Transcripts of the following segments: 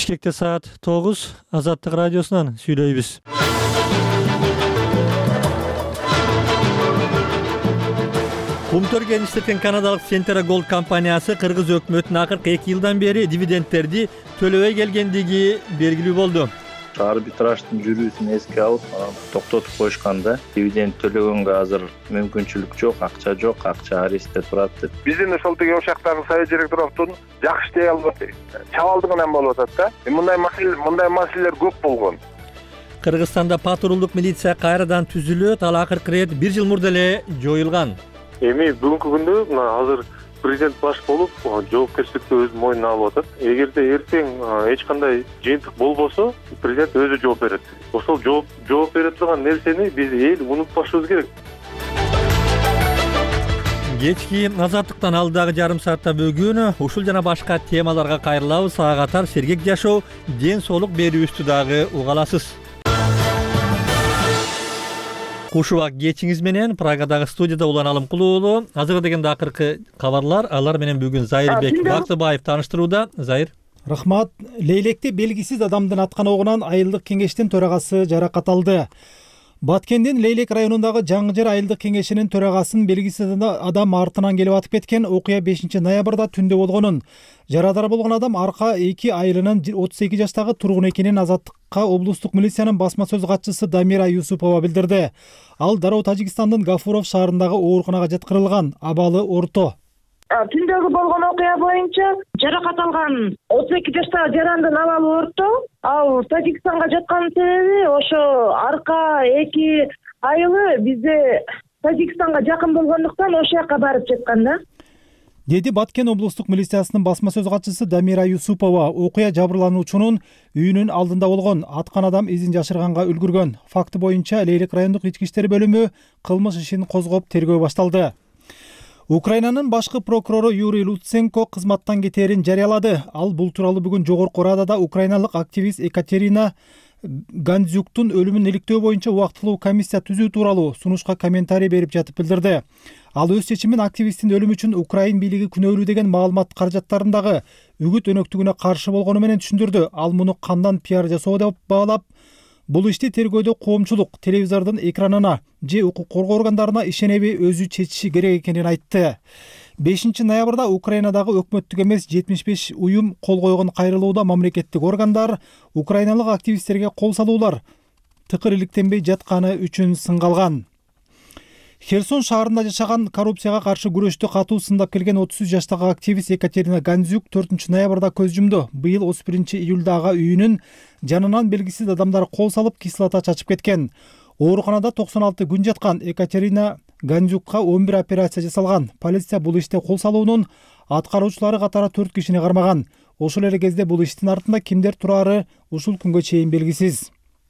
Бишкекте саат 9, Азаттык радиосунан сүйлөйбүз. Кумтөр иштеткен канадалык Centera Gold компаниясы кыргыз өкмөтүнө акыркы 2 жылдан бери дивидендтерди төлөбөй келгендиги белгилүү болду. Арбитраждын жүрүүсүн эске алып, токтотуп коюшканда дивиденд төлөгөнгө азыр мүмкүнчүлүк жок, акча арестте турат деп. Биздин ошол тиги ошактагы совет директордун жакшы иштей албай, чабалдык менен болуп атат да. Мындай маселелер көп болгон. Кыргызстанда патрулдук милиция кайрадан түзүлөт, ал акыркы ирет 1 жыл мурда эле жоюлган. Эми бүгүнкү күндө азыр президент баш болуп жоопкерчиликти өз мойнуна алып атат. Эгерде эртең эч кандай жыйынтык болбосо, президент өзү жооп берет. Ошол жооп бере турган нерсени биз эл унутпашыбыз керек. Кечки Азаттыктан алдагы жарым саатта бүгүн ушул жана башка темаларга кайрылабыз. Ага катар сергек жашоо, ден соолук берүүбүздү дагы уга аласыз. Кушубак кечиңиз менен Прагадагы студияда Улан Кулуулу. Азыр дегенде акыркы кабарлар, алар менен бүгүн Зайырбек Бактыбаев тааныштырууда. Зайыр. Рахмат. Лейлекте белгисиз адамдын аткан огунан айылдык кеңештин төрагасы жаракат алды. Баткендин Лейлек районундагы Жаңы Жер айылдык кеңешинин төрагасын белгисиз адам артынан келип атып кеткен. Окуя 5 ноябрда түндө болгонун. Жарадар болгон адам арка 2 айылынын 32 жаштагы тургун экенин Азаттыкка облустук милициянын басма сөз катчысы Дамира Юсупова билдирди. Ал дароо Тажикстандын Гафуров шаарындагы ооруканага жаткырылган, абалы орто. Түндөгү болгон окуя боюнча жаракат алган 32 жаштагы жарандын абалы орто. Ал Тажикстанга жаткан себеби ошо арка 2 айылы бизде Тажикстанга жакын болгондуктан ошол жака барып жаткан да. Деди Баткен облустук милициясынын басма сөз катчысы Дамира Юсупова. Окуя жабырлануучунун үйүнүн алдында болгон, аткан адам изин жашырганга үлгүргөн. Факты боюнча Лейлек райондук ички иштер бөлүмү кылмыш ишин козгоп тергөө башталды. Украинанын башкы прокурору Юрий Луценко кызматтан кетээрин жарыялады. Ал бул тууралуу бүгүн Жогорку Радада украиналык активист Екатерина Гандзюктун өлүмүн иликтөө боюнча убактылуу комиссия түзүү тууралуу сунушка комментарий берип жатып билдирди. Ал өз чечимин активисттин өлүмү үчүн Украин бийлиги күнөөлүү деген маалымат каражаттарындагы үгүт өнөктүгүнө каршы болгону менен түшүндүрдү. Ал муну кандан пиар жасоо деп баалап, бул ишти тергөөдө коомчулук телевизордун экранына же укук коргоо органдарына ишенеби өзү чечиши керек экенин айтты. 5 ноябрда Украинадагы өкмөттүк эмес 75 уюм кол койгон кайрылууда мамлекеттик органдар украиналык активисттерге кол салуулар тыкыр иликтенбей жатканы үчүн сынгалган. Херсон шаарында жашаган коррупцияга каршы күрөштү катуу сындап келген 33 жаштагы активист Екатерина Гандзюк 4 ноябрда көз жумду. Быйыл 31 июлда ага үйүнүн жанынан белгисиз адамдар кол салып кислота чачып кеткен. Ооруканада 96 күн жаткан Екатерина Гандзюкка 11 операция жасалган. Полиция бул иште кол салуунун аткаруучулары катары 4 кишини кармаган. Ошол эле кезде бул иштин артында кимдер турары ушул күнгө чейин белгисиз.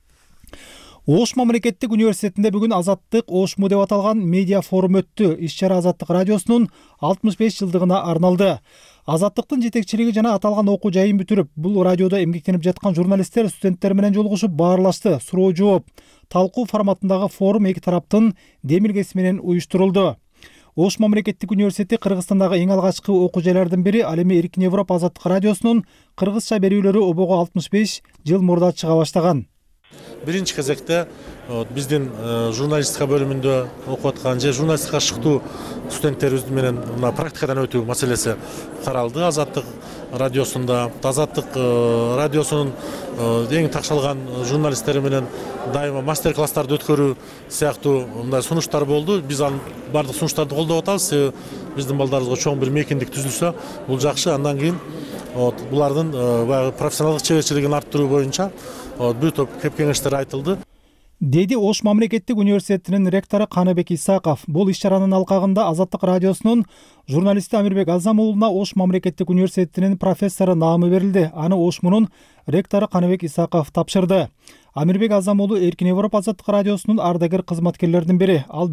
Ош мамлекеттик университетинде бүгүн Азаттык Ошму деп аталган медиа форум өттү. Иш-чара Азаттык радиосунун 65 жылдыгына арналды. Азаттыктын жетекчилиги жана аталган окуу жайын бүтүрүп, бул радиодо эмгектенип жаткан журналисттер студенттер менен жолугушуп баарлашты. Суроо жооп, талкуу форматындагы форум эки тараптын демилгеси менен уюштурулду. Ош мамлекеттик университети Кыргызстандагы эң алгачкы окуу жайлардын бири. Ал эми Эркин Европа Азаттык радиосунун кыргызча берүүлөрү обого 65 жыл мурда чыга баштаган. Биринчи кезекте биздин журналистика бөлүмүндө окуп аткан же журналистикага шыктуу студенттерибиз менен практикадан өтүү маселеси каралды. Азаттык радиосунда Азаттык радиосунун эң такшалган журналисттери менен дайыма мастер-класстарды өткөрүү сыяктуу мындай сунуштар болду. Биз анын бардык сунуштарды колдоп атабыз. Биздин балдарыбызга чоң бир мейкиндик түзүлсө, бул жакшы. Андан кийин булардын баягы профессионалдык чеберчилигин арттыруу боюнча бир топ кеңештер айтылды. Деди Ош мамлекеттик университетинин ректору Каныбек Исаков. Бул иш-чаранын алкагында Азаттык радиосунун журналисти Амирбек Азам уулуна Ош мамлекеттик университетинин профессору наамы берилди. Аны Ошмунун ректору Каныбек Исаков тапшырды. Амирбек Азам уулу Эркин Европа Азаттык радиосунун ардагер кызматкерлеринин бири. Ал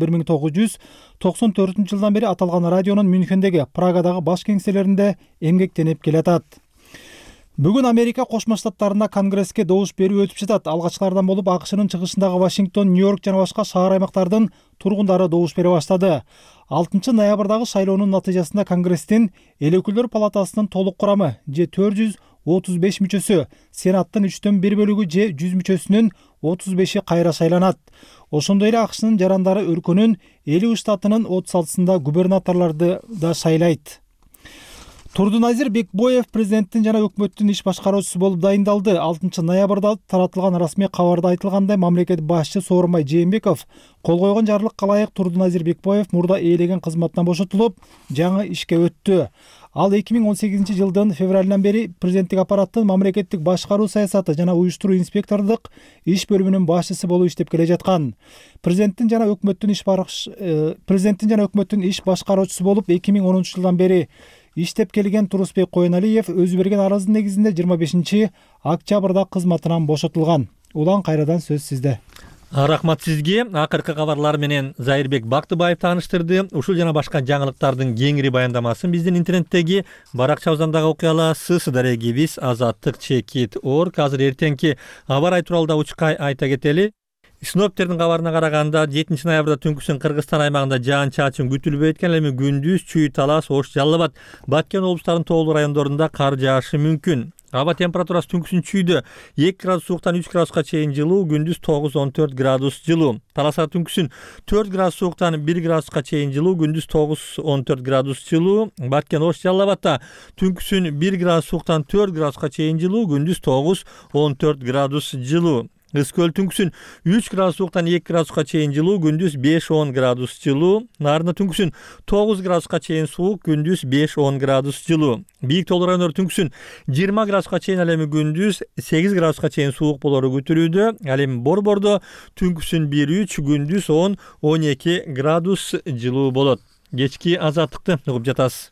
1994 жылдан бери аталган радионун Мюнхендеги, Прагадагы баш кеңселеринде эмгектенип келатат. Бүгүн Америка Кошмо Штаттарында Конгресске добуш берүү өтүп жатат. Алгачкылардан болуп АКШнын чыгышындагы Вашингтон, Нью-Йорк жана башка шаар аймактардын тургундары добуш бере баштады. 6 ноябрдагы шайлоонун натыйжасында Конгресстин эл өкүлдөр палатасынын толук курамы же 35 мүчөсү, Сенаттын 3/1 бөлүгү же 100 мүчөсүнүн 35 кайра шайланат. Ошондой эле АКШнын жарандары өлкөнүн 50 штатынын 36-сында губернаторлорду да шайлайт. Турдуназир Бекбоев президенттин жана өкмөттүн иш башкаруучусу болуп дайындалды. 6 ноябрда таратылган расмий кабарда айтылгандай, мамлекет башчы Сооронбай Жээнбеков кол койгон жарлыкка ылайык Турдуназир Бекбоев мурда ээлеген кызматтан бошотулуп, жаңы ишке өттү. Ал 2018 жылдын февралынан бери президенттик аппараттын мамлекеттик башкаруу саясаты жана уюштуруу инспектордук иш бөлүмүнүн башчысы болуп иштеп келе жаткан. Президенттин жана өкмөттүн иш башкаруучусу болуп 2010 жылдан бери иштеп келген Турусбек Коеналиев өзү берген арыздын негизинде 25 октябрда кызматынан бошотулган. Улан, кайрадан сөз сизде. Рахмат сизге. Акыркы кабарлар менен Зайырбек Бактыбаев тааныштырды. Ушул жана башка жаңылыктардын кеңири баяндамасын биздин интернеттеги баракчабыздан окуяласыз. Сыдарегибиз azattik.org. Азыр эртеңки аба ырайы тууралуу да учкай айта кетели. Синоптиктердин кабарына караганда 7 ноябрда түнкүсүн Кыргызстан аймагында жаан-чачын күтүлбөй экен, эми күндүз Чүй, Талас, Ош, Жалал Абад, Баткен облустарынын тоолуу райондорунда кар жаашы мүмкүн. Аба температурасы түнкүсүн Чүйдө 2 градус сууктан 3 градуска чейин жылуу, күндүз 9-14 градус жылуу. Таласта түнкүсүн 4 градус сууктан 1 градуска чейин жылуу, күндүз 9-14 градус жылуу. Баткен, Ош, Жалал Абадта түнкүсүн 1 градус сууктан 4 градуска чейин жылуу, күндүз 9-14 градус жылуу. Ызкөл түнкүсүн 3 градус сууктан 2 градуска чейин жылуу, күндүз 5-10 градус жылуу. Нарында түнкүсүн 9 градуска чейин суук, күндүз 5-10 градус жылуу. Бийик тоолуу райондор түнкүсүн 20 градуска чейин, ал эми күндүз 8 градуска чейин суук болору күтүлүүдө. Ал эми Борбордо түнкүсүн 1-3, күндүз 10-12 градус жылуу болот. Кечки азаттыкты угуп жатасыз.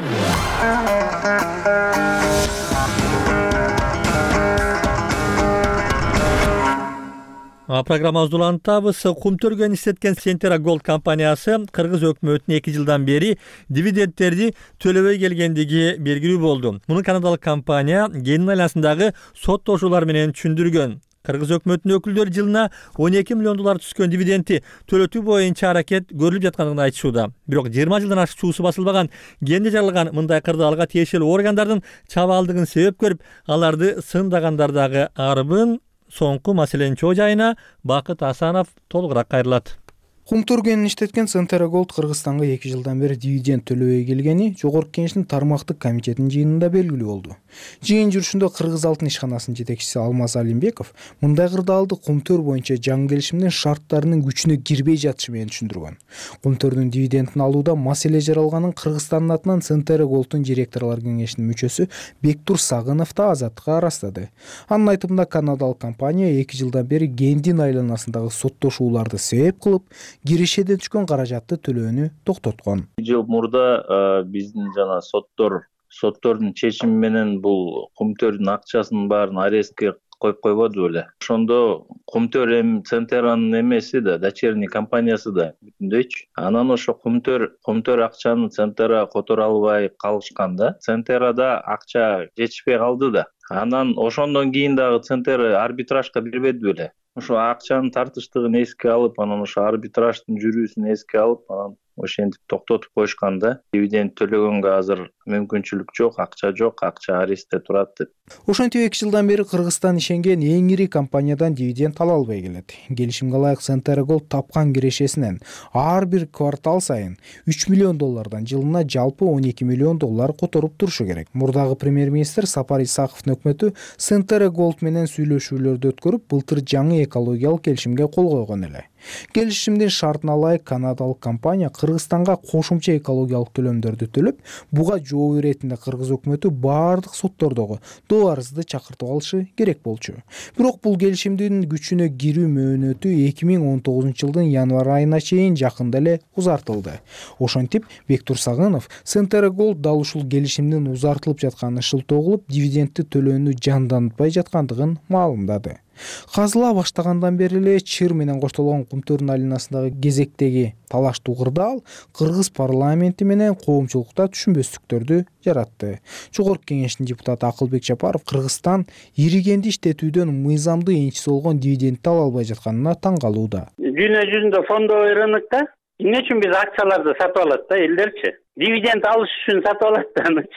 Программабызды улантабыз. Кумтөргөн иштеткен Сентера Голд компаниясы Кыргыз өкмөтүнө 2 жылдан бери дивидендтерди төлөбөй келгендиги белгилүү болду. Муну канадалык компания кенин айланасындагы соттошуулар менен түшүндүргөн. Кыргыз өкмөтүнүн өкүлдөрү жылына 12 миллион доллар түскөн дивидендти төлөтүү боюнча аракет көрүлүп жаткандыгын айтышууда. Бирок 20 жылдан ашык чуусу басылбаган, кенде жаралган мындай кырдаалга тиешелүү органдардын чабаалдыгын себеп көрүп, аларды сындагандар дагы арбын. Соңку маселенин чоо жайына Бакыт Асанов толугураак кайрылат. Кумтөргөнүн иштеткен Сентера Голд Кыргызстанга 2 жылдан бери дивиденд төлөбөй келгени Жогорку Кеңештин тармактык комитетинин жыйынында белгилүү болду. Жыйын жүрүшүндө Кыргыз Алтын ишканасынын жетекчиси Алмаз Алимбеков мындай кырдаалды Кумтөр боюнча жаңы келишимдин шарттарынын күчүнө кирбей жатышы менен түшүндүргөн. Кумтөрдүн дивидендин алууда маселе жаралганын Кыргызстандын атынан Сентера Голдтун директорлор кеңешинин мүчөсү Бектур Сагынов да Азаттыкка ырастады. Анын айтымында канадалык компания 2 жылдан бери кендин айланасындагы соттошууларды себеп кылып, кирешеден түшкөн каражатты төлөөнү токтоткон. Жыл мурда биздин жана соттордун чечими менен бул Кумтөрдүн акчасынын баарын арестке коюп койбоду беле. Ошондо Кумтөр эми Центеранын эмеси да, дочерний компаниясы да бүтүндөйчү. Анан ошо Кумтөр акчаны Центера которо албай калышканда, Центерада акча жетишпей калды да. Анан ошондон кийин дагы Центера арбитражга бербеди беле. Ошо акчанын тартыштыгын эске алып, анан ошо арбитраждын жүрүүсүн эске алып, анан ошентип токтотуп коюшканда, дивиденд төлөгөнгө азыр мүмкүнчүлүк жок, акча арестте турат деп. Ошентип 2 жылдан бери Кыргызстан ишенген эң ири компаниядан дивиденд ала албай келет. Келишимге ылайык Сентера Голд тапкан кирешесинен ар бир квартал сайын 3 миллион доллардан жылына жалпы 12 миллион доллар которуп турушу керек. Мурдагы премьер-министр Сапар Исаковдун өкмөтү Сентера Голд менен сүйлөшүүлөрдү өткөрүп, былтыр жаңы экологиялык келишимге кол койгон эле. Келишимдин шартына ылайык канадалык компания Кыргызстанга кошумча экологиялык төлөмдөрдү төлөп, буга жооп иретинде Кыргыз өкмөтү баардык соттордогу доо арызды чакыртып алышы керек болчу. Бирок бул келишимдин күчүнө кирүү мөөнөтү 2019 жылдын январь айына чейин жакында эле узартылды. Ошентип, Бектур Сагынов Сентера Голд дал ушул келишимдин узартылып жатканын шылтоо кылып, дивидендти төлөөнү жандантпай жаткандыгын маалымдады. Казыла баштагандан бери эле чыр менен коштолгон Кумтөрдүн айланасындагы кезектеги талаштуу кырдаал Кыргыз парламенти менен коомчулукта түшүнбөстүктөрдү жаратты. Жогорку Кеңештин депутаты Акылбек Жапаров Кыргызстан иригенди иштетүүдөн мыйзамдуу энчиси болгон дивидендти ала албай жатканына таң калууда. Дүйнө жүзүндө фондовый рынокто эмне үчүн биз акчаларды сатып алат да элдерчи? Дивиденд алыш үчүн сатып алат да анычы.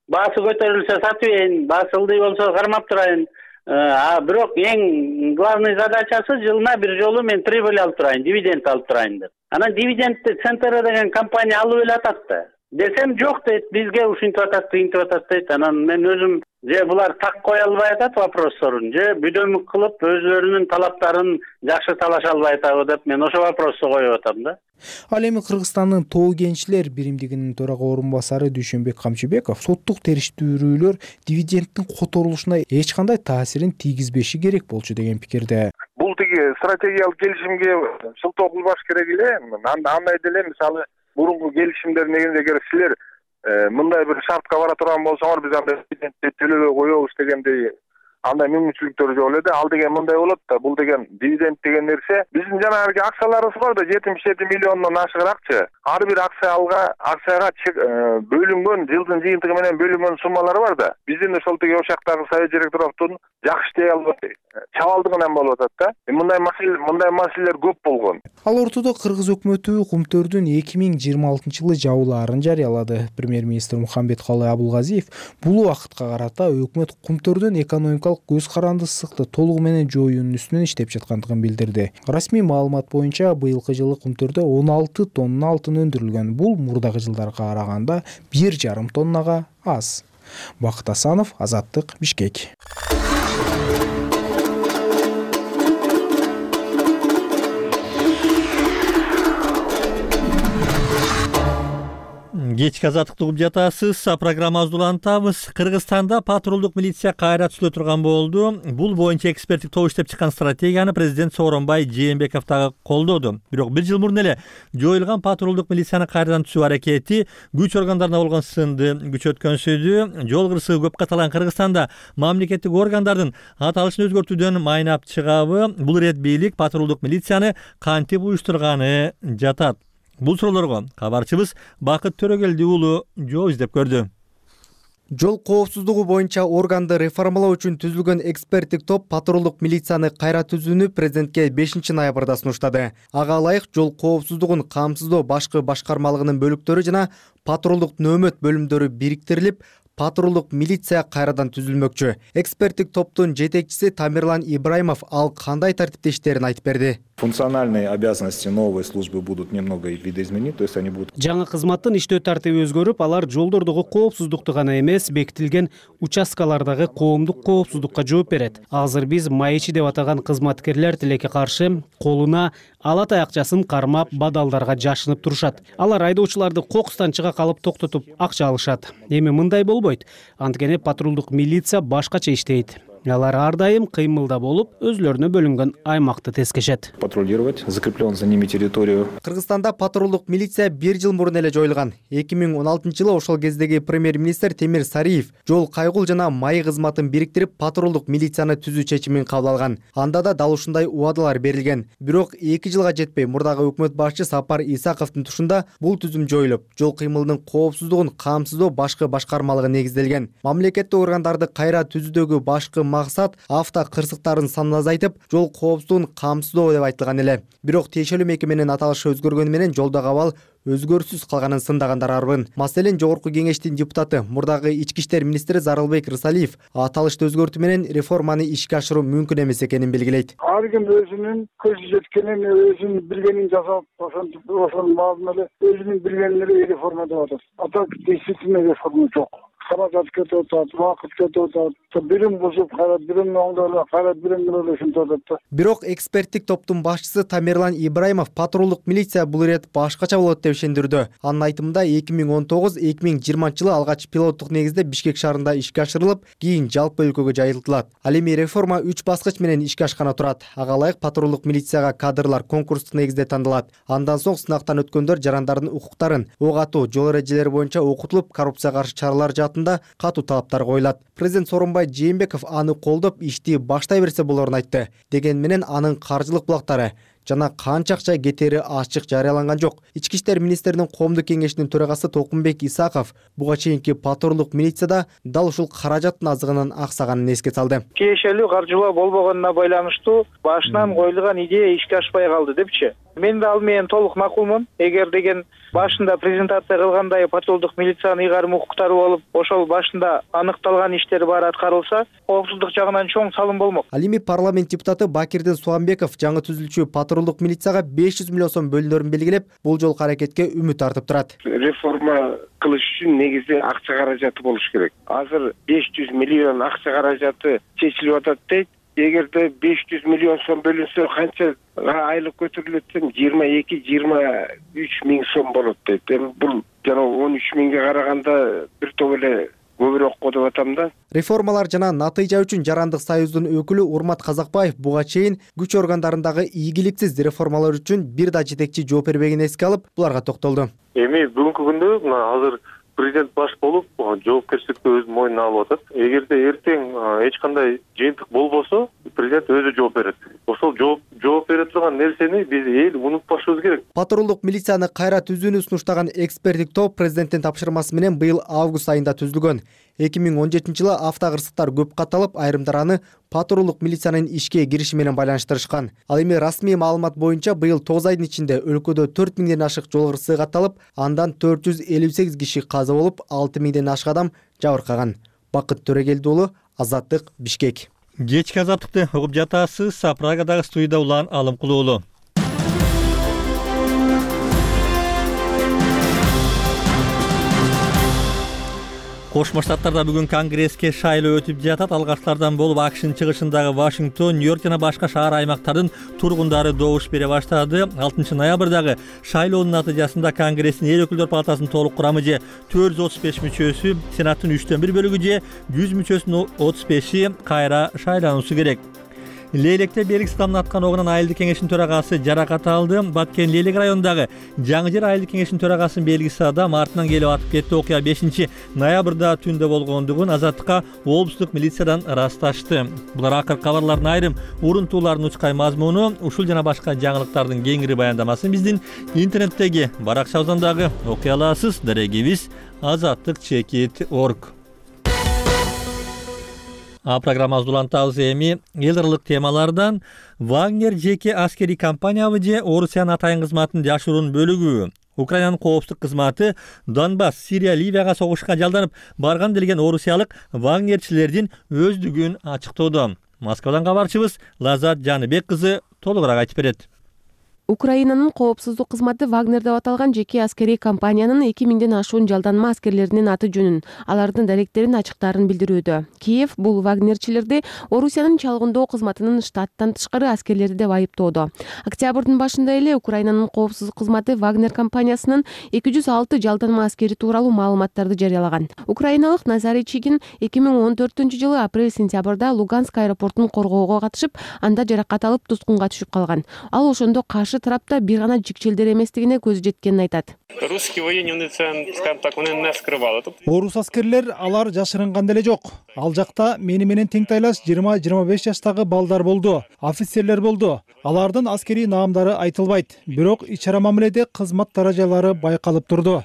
баасы көтөрүлсө сатып ийин, баасы ылдый болсо кармап турайын. Бирок эң главный задачасы жылына бир жолу мен прибыль алып турайын, дивиденд алып турайын деп. Анан дивидендти Центра деген компания алып эле атат да. Десем жок дейт, бизге ушинтип атат, тигинтип атат дейт. Анан мен өзүм же булар так кое албай атат вопросторун, же бүдөмүк кылып өзлөрүнүн талаптарын жакшы талаша албай атабы деп мен ошо вопросту коюп атам да. Ал эми Кыргызстандын Тоо кенчилер биримдигинин төрага орун басары Дүйшөнбек Камчыбеков соттук териштирүүлөр дивиденддин которулушуна эч кандай таасирин тийгизбеши керек болчу деген пикирде. Бул тиги стратегиялык келишимге шылтоо кылбаш керек эле. Андай деле мисалы мурунку келишимдер негизинде эгер силер мындай бир шартка бара турган болсоңор биз андай дивидендти төлөбөй коебуз дегендей андай мүмкүнчүлүктөр жок эле да. Ал деген мындай болот да. Бул деген дивиденд деген нерсе биздин жанагы акцияларыбыз бар да, 77 миллиондон ашыгыракчы. Ар бир акцияга бөлүнгөн жылдын жыйынтыгы менен бөлүнгөн суммалар бар да. Биздин ошол тиги ошактагы совет директоровдун жакшы иштей албай чабалдыгынан болуп атат да. Мындай маселелер көп болгон. Ал ортодо Кыргыз өкмөтү Кумтөрдүн 2026-жылы жабылаарын жарыялады. Премьер-министр Мухамбеткалый Абулгазиев бул убакытка карата өкмөт Кумтөрдүн экономикалык көз карандысыздыкты толугу менен жоюунун үстүнөн иштеп жаткандыгын билдирди. Расмий маалымат боюнча быйылкы жылы Кумтөрдө 16 тонна алтын өндүрүлгөн. Бул мурдагы жылдарга караганда 1,5 тоннага аз. Бакыт Асанов, Азаттык, Бишкек. Кечки азаттыкты угуп жатасыз. Программабызды улантабыз. Кыргызстанда патрулдук милиция кайра түзүлө турган болду. Бул боюнча эксперттик топ иштеп чыккан стратегияны президент Сооронбай Жээнбеков дагы колдоду. Бирок бир жыл мурун эле жоюлган патрулдук милицияны кайрадан түзүү аракети күч органдарына болгон сынды күч өткөнсүдү. Жол кырсыгы көп каталган Кыргызстанда мамлекеттик органдардын аталышын өзгөртүүдөн майнап чыгабы? Бул ирет бийлик патрулдук милицияны кантип уюштурганы жатат? Бул суроолорго кабарчыбыз Бакыт Төрөгелди уулу жооп издеп көрдү. Жол коопсуздугу боюнча органды реформалоо үчүн түзүлгөн эксперттик топ патрулдук милицияны кайра түзүүнү президентке 5-ноябрда сунуштады. Ага ылайык жол коопсуздугун камсыздоо башкы башкармалыгынын бөлүктөрү жана патрулдук нөөмөт бөлүмдөрү бириктирилип, патрулдук милиция кайрадан түзүлмөкчү. Эксперттик топтун жетекчиси Тамерлан Ибраимов ал кандай тартипте иштерин айтып берди. Функциональные обязанности новой службы будут немного видоизменены, то есть они будут. Жаңы кызматтын иштөө тартиби өзгөрүп, алар жолдордогу коопсуздукту гана эмес, бекитилген участкалардагы коомдук коопсуздукка жооп берет. Азыр биз майчи деп атаган кызматкерлер тилекке каршы колуна ала таякчасын кармап, бадалдарга жашынып турушат. Алар айдоочуларды кокустан чыга калып токтотуп акча алышат. Эми мындай болбойт. Анткени патрулдук милиция башкача иштейт. Алар ар дайым кыймылда болуп, өзлөрүнө бөлүнгөн аймакты тескешет. Патрулировать закреплен за ними территорию. Кыргызстанда патрулдук милиция 1 жыл мурун эле жоюлган. 2016-жылы ошол кездеги премьер-министр Темир Сариев жол кайгул жана май кызматын бириктирип патрулдук милицияны түзүү чечимин кабыл алган. Анда да дал ушундай убадалар берилген. Бирок 2 жылга жетпей мурдагы өкмөт башчы Сапар Исаковдун тушунда бул түзүм жоюлуп, жол кыймылынын коопсуздугун камсыздоо башкы башкармалыгы негизделген. Мамлекеттик органдарды кайра түзүүдөгү башкы максат авто кырсыктарын санын азайтып, жол коопсуздугун камсыздоо деп айтылган эле. Бирок тиешелүү мекеменин аталышы өзгөргөнү менен жолдогу абал өзгөрүшсүз калганын сындагандар арбын. Маселен, Жогорку кеңештин депутаты, мурдагы ички иштер министри Зарылбек Рысалиев аталышты өзгөртүү менен реформаны ишке ашыруу мүмкүн эмес экенин белгилейт. Ар ким өзүнүн көзү жеткенин, өзүнүн билгенин жасап, ошонун баарын эле өзүнүн билгенин эле реформа деп атат. А так действительно реформа жок. Каражат кетип атат, убакыт кетип атат, бирим бузуп, кайра биримди оңдоп, кайра биримди эле ушинтип атат. Бирок эксперттик топтун башчысы Тамерлан Ибраимов патрулдук милиция бул ирет башкача болот деп ишендирди. Анын айтымында 2019-2020-жылы алгач пилоттук негизде Бишкек шаарында ишке ашырылып, кийин жалпы өлкөгө жайылтылат. Ал эми реформа 3 баскыч менен ишке ашканы турат. Ага ылайык патрулдук милицияга кадрлар конкурстук негизде тандалат. Андан соң сынактан өткөндөр жарандардын укуктарын, ок атуу, жол эрежелери боюнча окутулуп, коррупцияга каршы чаралар катуу талаптар коюлат. Президент Сооронбай Жээнбеков аны колдоп ишти баштай берсе болорун айтты. Деген менен анын каржылык булактары жана канча акча кетери ачык жарыяланган жок. Ички иштер министринин коомдук кеңешинин төрагасы Толкунбек Исаков буга чейинки патрулдук милицияда дал ушул каражаттын азыгынын аксаганын эске салды. Тиешелүү каржылоо болбогонуна байланыштуу башынан коюлган идея ишке ашпай калды депчи. Мен да ал менен толук макулмун. Эгер деген башында презентация кылгандай патрулдук милициянын ыйгарым укуктары болуп, ошол башында аныкталган иштер баары аткарылса, коопсуздук жагынан чоң салым болмок. Ал эми парламент депутаты Бакирдин Суамбеков жаңы түзүлчү патрулдук милицияга 500 миллион сом бөлүнөрүн белгилеп, бул жолку аракетке үмүт артып турат. Реформа кылыш үчүн негизи акча каражаты болуш керек. Азыр 500 миллион акча каражаты чечилип атат дейт. Эгерде 500 миллион сом бөлүнсө канча айлык көтөрүлөт десем 22-23 миң сом болот дейт. Эми бул жана 13 миңге караганда бир топ эле көбүрөөк го деп атам да. Реформалар жана натыйжа үчүн Жарандык союздун өкүлү Урмат Казакбаев буга чейин күч органдарындагы ийгиликсиз реформалар үчүн бир да жетекчи жооп бербегенин эске алып, буларга токтолду. Эми бүгүнкү күндө мына азыр президент баш болуп, жоопкерчиликти өз мойнуна алып атат. Эгерде эртең эч кандай жыйынтык болбосо, президент өзү жооп берет. Ошол жооп бере турган нерсени биз эл унутпашыбыз керек. Патрулдук милицияны кайра түзүүнү сунуштаган эксперттик топ президенттин тапшырмасы менен быйыл август айында түзүлгөн. 2017-жылы автокырсыктар көп катталып, айрымдар аны патрулдук милициянын ишке кириши менен байланыштырышкан. Ал эми расмий маалымат боюнча быйыл 9 айдын ичинде өлкөдө 4 миңден ашык жол кырсыгы катталып, андан 458 киши каза болуп, 6 миңден ашык адам жабыркаган. Бакыт Төрөгелди уулу, Азаттык, Бишкек. Кечки азаттыкты угуп жатасыз. Прагадагы студияда Улан Алымкулуу уулу. Кошмо Штаттарда бүгүн конгресске шайлоо өтүп жатат. Алгачтардан болуп АКШнын чыгышындагы Вашингтон, Нью-Йорк жана башка шаар аймактардын тургундары добуш бере баштады. 6 ноябрдагы шайлоонун натыйжасында Конгресстин эл өкүлдөр палатасынын толук курамы же 435 мүчөсү, Сенаттын 3/1 бөлүгү же 100 мүчөсүнүн 35и кайра шайлануусу керек. Лейлекте белгисиз адамдын аткан огунан айылдык кеңештин төрагасы жаракат алды. Баткен Лейлек районундагы Жаңы Жер айылдык кеңештин төрагасынын белгисиз адам артынан келип атып кетти. Окуя 5 ноябрда түндө болгондугун Азаттыкка облустук милициядан ырасташты. Булар акыркы кабарлардын айрым урунтууларынын учкай мазмуну, ушул жана башка жаңылыктардын кеңири баяндамасын биздин интернеттеги баракчабыздагы окуя аласыз. Дарегибиз azattik.org. Программабызды улантабыз эми элдарлык темалардан. Вагнер жеке аскерий компаниябы же Орусиянын атайын кызматынын жашыруун бөлүгү. Украинанын коопсуздук кызматы Донбасс, Сирия, Ливияга согушка жалданып барган делген орусиялык вагнерчилердин өздүгүн ачыктоодо. Москвадан кабарчыбыз Лазат Жаныбек кызы толугураак айтып берет. Украинанын коопсуздук кызматы Вагнер деп аталган жеке аскерий компаниянын 2000ден ашуун жалданма аскерлеринин аты жөнүн, алардын даректерин ачыктаарын билдирүүдө. Киев бул вагнерчилерди Орусиянын чалгындоо кызматынын штаттан тышкары аскерлери деп айыптоодо. Октябрдын башында эле Украинанын коопсуздук кызматы Вагнер компаниясынын 206 жалданма аскери тууралуу маалыматтарды жарыялаган. Украиналык Назарий Чигин 2014-жылы апрель-сентябрда Луганск аэропортун коргоого катышып, анда жаракат алып туткунга түшүп калган. Ал ошондо каршы тарапта бир гана жикчелдер эместигине көзү жеткенин айтат. Русский военный центр, скажем так, он не скрывал. Орус аскерлер алар жашырынган деле жок. Ал жакта мени менен тең тайлаш 20-25 жаштагы балдар болду, офицерлер болду. Алардын аскерий наамдары айтылбайт, бирок ичара мамиледе кызмат даражалары байкалып турду.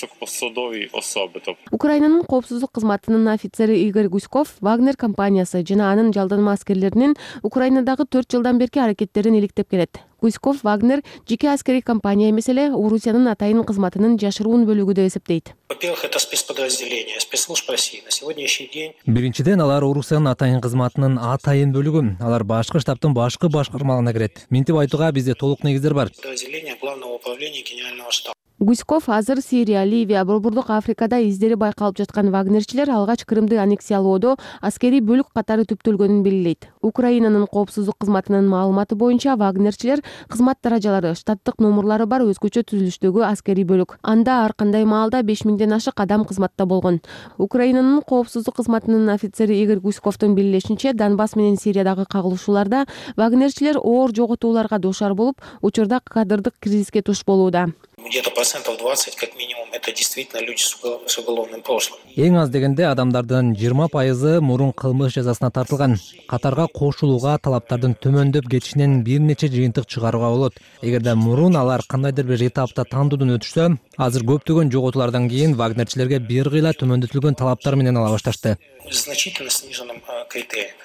Украинанын коопсуздук кызматынын офицери Игорь Гуськов Вагнер компаниясы жана анын жалданма аскерлеринин Украинадагы 4 жылдан берки аракеттерин иликтеп келет. Гуськов Вагнер жеке аскерий компания эмес эле Орусиянын атайын кызматынын жашыруун бөлүгү деп эсептейт. Во-первых, это спецподразделение спецслужб России на сегодняшний день. Биринчиден алар Орусиянын атайын кызматынын атайын бөлүгү. Алар башкы штабтын башкы башкармалыгына кирет. Мынтип айтууга бизде толук негиздер бар. Подразделение главного управления генерального штаба. Гуськов азыр Сирия, Ливия, Борбордук Африкада издери байкалып жаткан вагнерчилер алгач Крымды аннексиялоодо аскерий бөлүк катары түптөлгөнүн белгилейт. Украинанын коопсуздук кызматынын маалыматы боюнча вагнерчилер кызмат даражалары, штаттык номурлары бар өзгөчө түзүлүштөгү аскерий бөлүк. Анда ар кандай маалда 5000ден ашык адам кызматта болгон. Украинанын коопсуздук кызматынын офицери Игорь Гуськовдун билдиришинче, Донбасс менен Сириядагы кагылышууларда вагнерчилер оор жоготууларга дуушар болуп, учурда кадрдык кризиске туш болууда. Где-то 20% как минимум это действительно люди с уголовным прошлым. Эң аз дегенде адамдардын 20% мурун кылмыш жазасына тартылган. Катарга кошулууга талаптардын төмөндөп кетишинен бир нече жыйынтык чыгарууга болот. Эгерде мурун алар кандайдыр бир этапта тандоодон өтүшсө, азыр көптөгөн жоготуулардан кийин вагнерчилерге бир кыйла төмөндөтүлгөн талаптар менен ала башташты. Значительно сниженным критерием.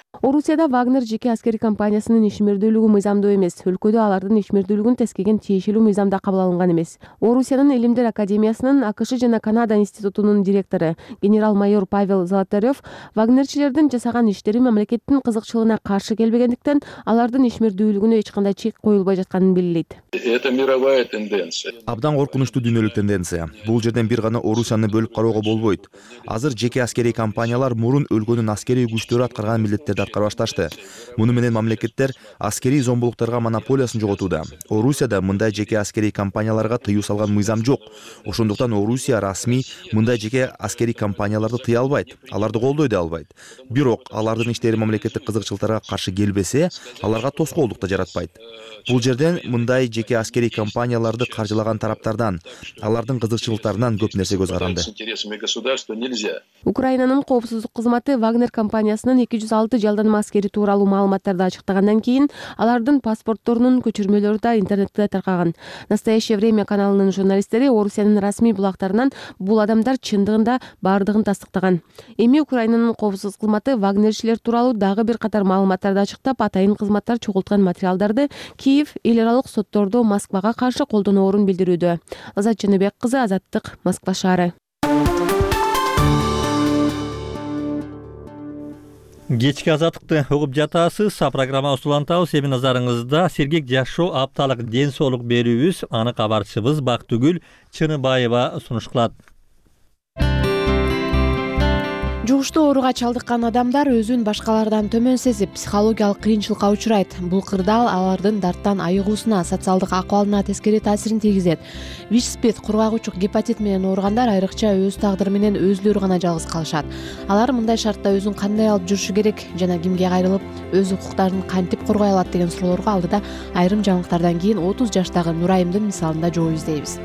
Орусияда Вагнер жеке аскери компаниясынын ишмердүүлүгү мыйзамдуу эмес. Өлкөдө алардын ишмердүүлүгүн тескеген тиешелүү мыйзам да кабыл алынган эмес. Орусиянын Илимдер академиясынын АКШ жана Канада институтунун директору генерал-майор Павел Золотарев вагнерчилердин жасаган иштери мамлекеттин кызыкчылыгына каршы келбегендиктен алардын ишмердүүлүгүнө эч кандай чек коюлбай жатканын белгилейт. Это мировая тенденция. Абдан коркунучтуу дүйнөлүк тенденция. Бул жерден бир гана Орусияны бөлүп кароого болбойт. Азыр жеке аскерий компаниялар мурун өлкөнүн аскерий күчтөрү аткарган милдеттерди аткара башташты. Муну менен мамлекеттер аскерий зомбулуктарга монополиясын жоготууда. Орусияда мындай жеке аскерий компанияларга тыюу салган мыйзам жок. Ошондуктан Орусия расмий мындай жеке аскерий компанияларды тыя албайт. Аларды колдой да албайт. Бирок алардын иштери мамлекеттик кызыкчылыктарга каршы келбесе, аларга тоскоолдук да жаратпайт. Бул жерден мындай жеке аскерий компанияларды каржылаган тараптардан, алардын кызыкчылыктарынан көп нерсе көз каранды. Украинанын коопсуздук кызматы Вагнер компаниясынын 206 жалданма аскери тууралуу маалыматтарды ачыктагандан кийин алардын паспортторунун көчүрмөлөрү да интернетте таркаган. Настоящее время каналынын журналисттери Орусиянын расмий булактарынан бул адамдар чындыгында бардыгын тастыктаган. Эми Украинанын коопсуздук кызматы вагнерчилер тууралуу дагы бир катар маалыматтарды ачыктап, атайын кызматтар чогулткан материалдарды Киев эл аралык соттордо Москвага каршы колдоноорун билдирүүдө. Азат Жаныбек кызы, Азаттык, Москва шаары. Кечки азаттыкты угуп жатасыз. Программабызды улантабыз. Эми назарыңызда сергек жашоо, апталык ден соолук берүүбүз. Аны кабарчыбыз Бактыгүл Чыныбаева сунуш кылат. Жугуштуу ооруга чалдыккан адамдар өзүн башкалардан төмөн сезип, психологиялык кыйынчылыкка учурайт. Бул кырдаал алардын дарттан айыгуусуна, социалдык акыбалына тескери таасирин тийгизет. ВИЧ/СПИД, кургак учук, гепатит менен ооругандар айрыкча өз тагдыры менен өзүлөрү гана жалгыз калышат. Алар мындай шартта өзүн кандай алып жүрүшү керек жана кимге кайрылып, өз укуктарын кантип коргой алат деген суроолорго алдыда айрым жаңылыктардан кийин 30 жаштагы Нурайымдын мисалында жооп издейбиз.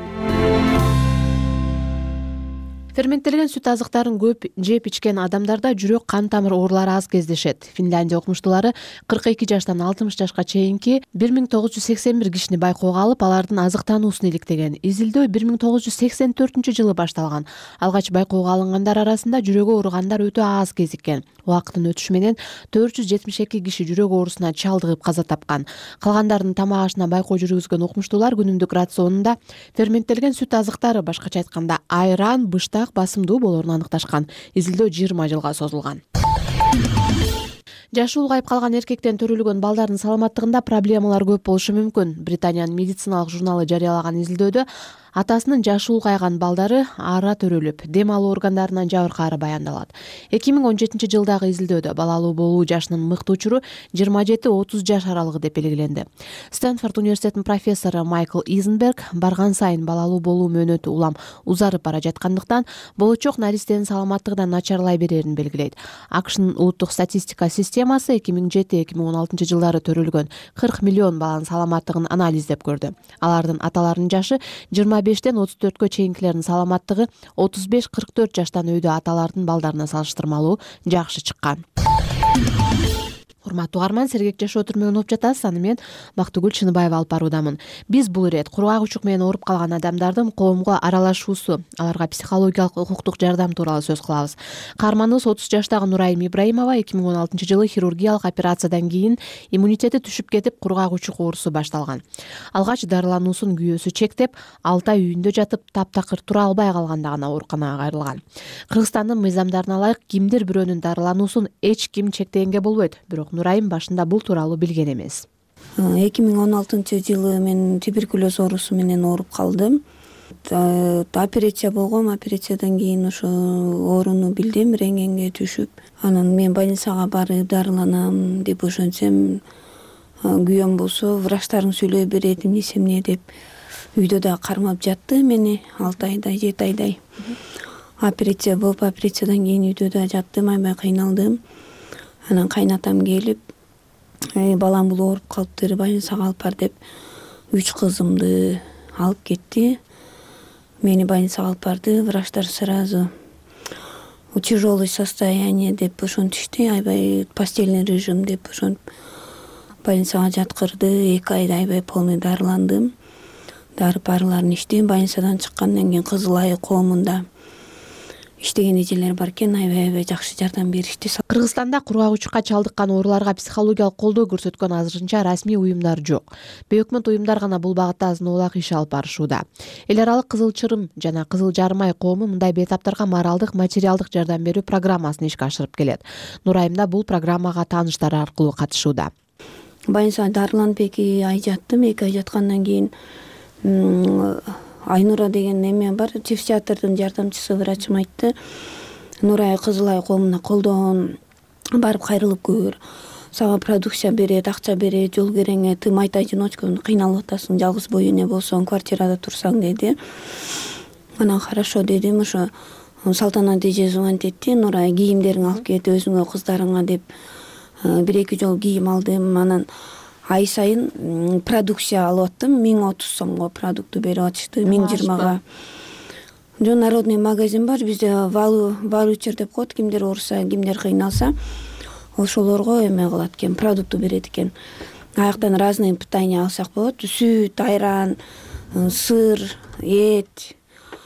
Ферменттелген сүт азыктарын көп жеп ичкен адамдарда жүрөк кан тамыр оорулары аз кездешет. Финляндия окумуштуулары 42 жаштан 60 жашка чейинки 1981 кишини байкоого алып, алардын азык таануусун иликтеген. Изилдөө 1984-жылы башталган. Алгач байкоого алынгандар арасында жүрөгү ооругандар өтө аз кезиккен. Убакыттын өтүшү менен 472 киши жүрөк оорусуна чалдыгып каза тапкан. Калгандардын тамак ашына байкоо жүргүзгөн окумуштуулар күнүмдүк рационунда ферменттелген сүт азыктары, башкача айтканда айран, быштак басымдуу болоорун аныкташкан. Изилдөө 20 жылга созулган. Жашы улгайып калган эркектен төрөлгөн балдардын саламаттыгында проблемалар көп болушу мүмкүн. Британиянын медициналык журналы жарыялаган изилдөөдө атасынын жашы улгайган балдары ара төрөлүп, дем алуу органдарынан жабыркаары баяндалат. 2017 жылдагы изилдөөдө балалуу болуу жашынын мыктуучуру 27-30 жаш аралыгы деп белгиленди. Стэнфорд университетинин профессору Майкл Изенберг барган сайын балалуу болуу мөөнөтү улам узарып бара жаткандыктан болочок наристенин саламаттыгы да начарлай берерин белгилейт. АКШнын улуттук статистика системасы 2007-2016 жылдары төрөлгөн 40 миллион баланын саламаттыгын анализдеп көрдү. Алардын аталарынын жашы 25-тен 34-кө чейинкилердин саламаттыгы 35-44 жаштан өйдө аталардын балдарына салыштырмалуу жакшы чыккан. Урматтуу угарман, сергек жашоо түрмөгүн угуп жатасыз. Аны мен Бактыгүл Чыныбаева алып баруудамын. Биз бул ирет кургак учук менен ооруп калган адамдардын коомго аралашуусу, аларга психологиялык укуктук жардам тууралуу сөз кылабыз. Каарманыбыз 30 жаштагы Нурайым Ибраимова 2016 жылы хирургиялык операциядан кийин иммунитети түшүп кетип, кургак учук оорусу башталган. Алгач дарылануусун күйөөсү чектеп, 6 ай үйүндө жатып, таптакыр тура албай калганда гана ооруканага кайрылган. Кыргызстандын мыйзамдарына ылайык кимдир бирөөнүн дарылануусун эч ким чектегенге болбойт. Бирок Нурайым башында бул тууралуу билген эмес. 2016 жылы мен туберкулез оорусу менен ооруп калдым. Операция болгом, операциядан кийин ошо ооруну билдим, рентгенге түшүп, анан мен больницага барып дарыланам деп ошентсем, күйөөм болсо врачтарын сүйлөй берет, эмнесе эмне деп үйдө да кармап жатты мени 6 айдай, 7 айдай. Операция болуп, операциядан кийин үйдө да жаттым, аябай кыйналдым. Анан кайнатам келип, балам бул ооруп калыптыр, больницага алып бар деп 3 кызымды алып кетти. Мени больницага алып барды, врачтар сразу тяжелое состояние деп ошентишти, аябай постельный режим деп ошентип больницага жаткырды. 2 айда аябай полный дарыландым. Дары-барыларын ичтим. Больницадан чыккандан кийин Кызыл Айы коомунда иштеген эжелер бар экен, аябай жакшы жардам беришти. Кыргызстанда кургагычка чалдыккан ооруларга психологиялык колдоо көрсөткөн азырынча расмий уюмдар жок. Бейөкмөт уюмдар гана бул багытта азын-оолак иш алып барышууда. Эл аралык Кызыл Чырым жана Кызыл Жарым ай коому мындай бейтаптарга моралдык, материалдык жардам берүү программасын ишке ашырып келет. Нурайымда бул программага тааныштары аркылуу катышууда. Байынса дарыланып 2 ай жаттым. 2 ай жаткандан кийин Айнура деген эме бар, психиатрдын жардамчысы врачым айтты. Нурай Кызыл ай коомуна колдоон барып кайрылып көр. Сага продукция берет, акча берет, жол кереңе, тым одиночка кыйналып атасың, жалгыз бой эне болсоң, квартирада турсаң деди. Анан хорошо дедим, ошо Салтанат эже звонить этти. Нурай кийимдериңди алып кет өзүңө, кыздарыңа деп 1-2 жол кийим алдым. Анан ай сайын продукция алып аттым. 1030 сомго продукту берип атышты, 1020га. Жо народный магазин бар, бизде валучер деп коет, кимдер ооруса, кимдер кыйналса, ошолорго эме кылат экен, продукту берет экен. Аяктан разные питания алсак болот, сүт, айран, сыр, эт,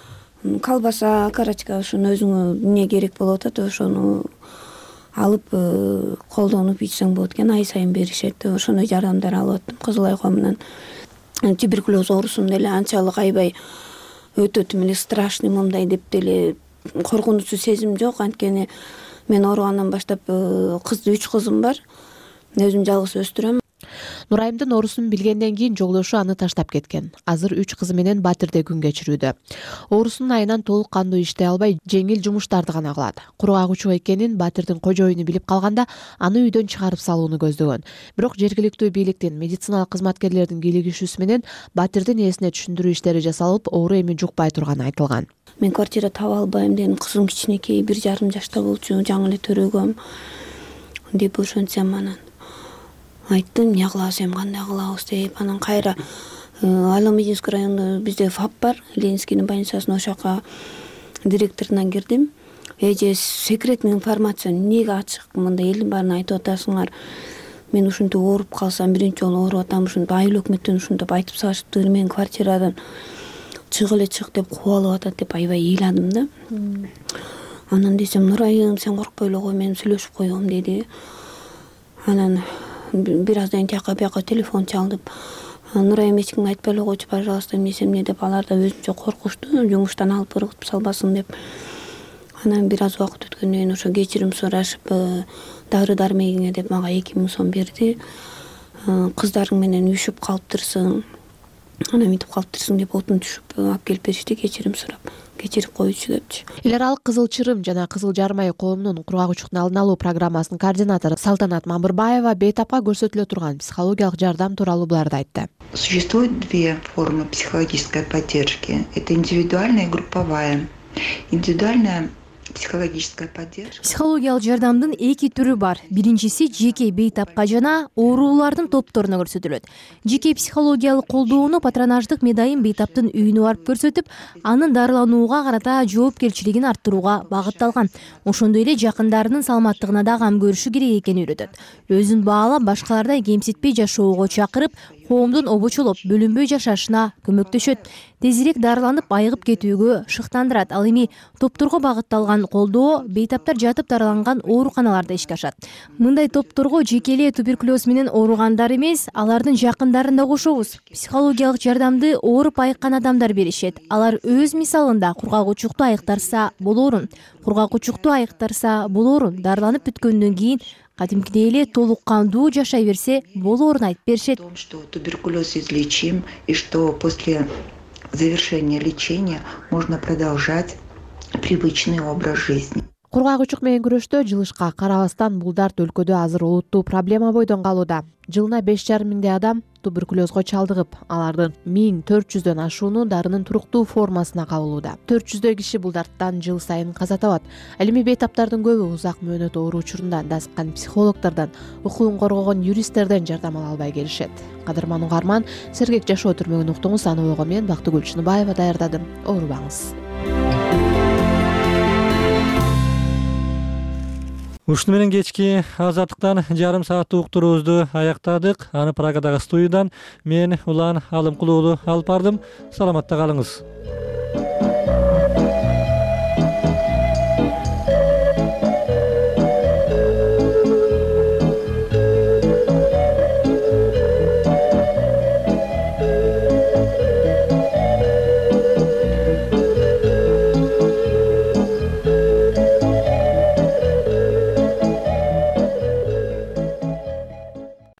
колбаса, карачка, ошону өзүңө эмне керек болуп атат, ошону алып колдонуп ичсең болот экен. Ай сайын беришет. Ошондой жардамдар алып аттым Кызыл ай коомунан. Туберкулез оорусун деле анчалык аябай өтө тим эле страшный мындай деп деле коркунучсуу сезим жок. Анткени мен ооругандан баштап 3 кызым бар. Өзүм жалгыз өстүрөм. Нурайымдын оорусун билгенден кийин жолдошу аны таштап кеткен. Азыр 3 кызы менен Батирде күн кечирүүдө. Оорусунун айынан толук кандуу иштей албай, жеңил жумуштарды гана кылат. Кургагычуу экенин Батирдин кожоюну билип калганда, аны үйдөн чыгарып салууну көздөгөн. Бирок жергиликтүү бийликтин, медициналык кызматкерлердин кийлигишүүсү менен Батирдин ээсине түшүндүрүү иштери жасалып, оору эми жукпай турганы айтылган. Мен квартира таба албайм дедим. Кызым кичинекей, 1,5 жашта болчу, жаңы эле төрөгөм деп ошентсем анан айттым, эмне кылабыз, эми кандай кылабыз деп. Анан кайра Аломединский районунда бизде ФАП бар, Ленинскийдин больницасына, ошока директорунан кирдим. Эже секретный информация эмнеге ачык, мындай элдин баарына айтып атасыңар. Мен ушинтип ооруп калсам, биринчи жолу ооруп атам, ушинтип айыл өкмөттөн ушинтип айтып салышыптыр, мен квартирадан чыгып эле чык деп кубалып атат деп аябай ыйладым да. Анан десем, Нурайым, сен коркпой эле кой, мен сүйлөшүп коем деди. Анан бир аздан тияка бияка телефон чалдып, Нурайым эч кимге айтпай эле койчу, пожалуйста, эмне деп, алар да өзүнчө коркушту, жумуштан алып ыргытып салбасын деп. Анан бир аз убакыт өткөндөн кийин ошо кечирим сурашып, дары-дармегиңе деп мага 2000 сом берди. Кыздарың менен үшүп калыптырсың, анан мынтип калыптырсың деп отун түшүп алып келип беришти, кечирим сурап. Кечирип коючу депчи. Эл аралык Кызыл Чырым жана Кызыл Жарым ай коомунун кургагычтын алдын алуу программасынын координатору Салтанат Мамырбаева бейтапка көрсөтүлө турган психологиялык жардам тууралуу буларды айтты. Существует 2 формы психологической поддержки. Это индивидуальная и групповая. Индивидуальная психологическая поддержка. Психологиялык жардамдын 2 түрү бар. Биринчиси жеке бейтапка жана оорулардын топторуна көрсөтүлөт. Жеке психологиялык колдоону патронаждык медайым бейтаптын үйүнө барып көрсөтүп, анын дарыланууга карата жоопкерчилигин арттырууга багытталган. Ошондой эле жакындарынын саламаттыгына да кам көрүшү керек экенин үйрөтөт. Өзүн баалап, башкалардай кемситпей жашоого чакырып, коомдун обочолоп, бөлүнбөй жашашына көмөктөшөт. Тезирээк дарыланып, айыгып кетүүгө шыктандырат. Ал эми топторго багытталган колдоо бейтаптар жатып дарыланган ооруканаларда ишке ашат. Мындай топторго жеке эле туберкулез менен ооругандар эмес, алардын жакындарын да кошобуз. Психологиялык жардамды ооруп айыккан адамдар беришет. Алар өз мисалында кургагычукту айыктарса болоорун, кургагычукту айыктарса болоорун, дарыланып бүткөндөн кийин кадимкидей эле толук кандуу жашай берсе болоорун айтып беришет. Что туберкулез излечим и что после завершения лечения можно продолжать привычный образ жизни. Кургагычук менен күрөштө жылышка карабастан бул дарт өлкөдө азыр олуттуу проблема бойдон калууда. Жылына 5,5 миңдей адам туберкулезго чалдыгып, алардын 1400дөн ашууну дарынын туруктуу формасына кабылууда. 400дөй киши бул дарттан жыл сайын каза табат. Ал эми бейтаптардын көбү узак мөөнөт оору учурунда дасыккан психологдордон, укугун коргогон юристтерден жардам ала албай келишет. Кадырман угарман, сергек жашоо түрмөгүн уктуңуз. Аны болгон мен Бактыгүл Чыныбаева даярдадым. Оорубаңыз. Ушуну менен кечки азаттыктан жарым сааттык уктуруубузду аяктадык. Аны Прагадагы студиядан мен Улан Алымкулуулу алып бардым. Саламатта калыңыз.